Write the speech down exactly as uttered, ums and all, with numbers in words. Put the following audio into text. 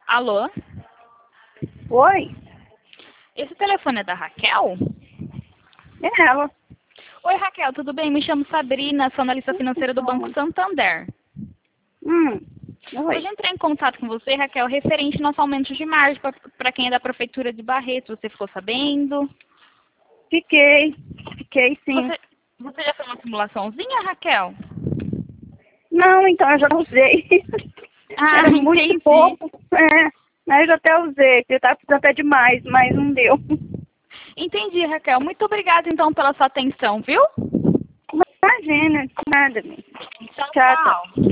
Alô? Oi? Esse telefone é da Raquel? É ela. Oi, Raquel, tudo bem? Me chamo Sabrina, sou analista financeira do Banco Santander. Hum. Oi. Hoje entrei em contato com você, Raquel, referente ao nosso aumento de margem para quem é da Prefeitura de Barretos. Você ficou sabendo? Fiquei. Fiquei sim. Você, você já fez uma simulaçãozinha, Raquel? Não, então eu já usei. Ah, Era muito entendi. pouco. É. Mas eu até usei. Eu tava precisando até demais, mas não deu. Entendi, Raquel. Muito obrigada, então, pela sua atenção, viu? Imagina, nada. Tchau, Tchau, tchau. tchau.